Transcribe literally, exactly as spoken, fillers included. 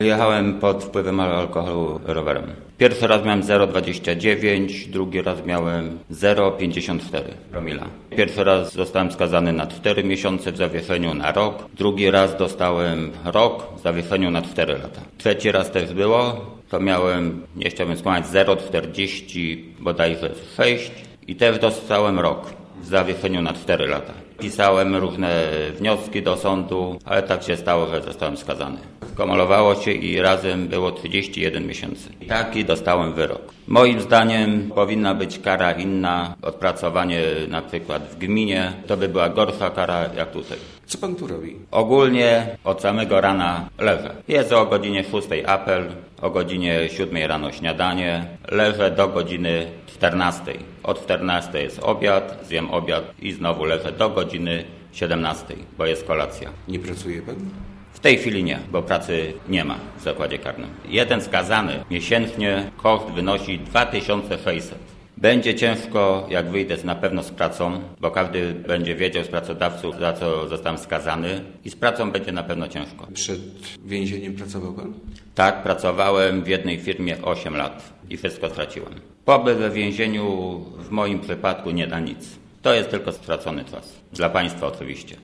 Jechałem pod wpływem alkoholu rowerem. Pierwszy raz miałem zero przecinek dwadzieścia dziewięć, drugi raz miałem zero przecinek pięćdziesiąt cztery promila. Pierwszy raz zostałem skazany na cztery miesiące w zawieszeniu na rok, drugi raz dostałem rok w zawieszeniu na cztery lata. Trzeci raz też było, to miałem, nie chciałbym skłamać, zero przecinek czterdzieści bodajże sześć i też dostałem rok w zawieszeniu na cztery lata. Pisałem różne wnioski do sądu, ale tak się stało, że zostałem skazany. Skumulowało się i razem było trzydzieści jeden miesięcy. I taki dostałem wyrok. Moim zdaniem powinna być kara inna, odpracowanie na przykład w gminie. To by była gorsza kara jak tutaj. Co pan tu robi? Ogólnie od samego rana leżę. Jest o godzinie szóstej apel, o godzinie siódmej rano śniadanie. Leżę do godziny czternastej. Od czternastej jest obiad, zjem obiad i znowu leżę do godziny siedemnastej, bo jest kolacja. Nie pracuje pan? W tej chwili nie, bo pracy nie ma w zakładzie karnym. Jeden skazany miesięcznie koszt wynosi dwa tysiące sześćset. Będzie ciężko, jak wyjdę na pewno z pracą, bo każdy będzie wiedział z pracodawców, za co zostałem skazany i z pracą będzie na pewno ciężko. Przed więzieniem pracował pan? Tak, pracowałem w jednej firmie osiem lat i wszystko straciłem. Pobyt we więzieniu w moim przypadku nie da nic. To jest tylko stracony czas. Dla państwa oczywiście.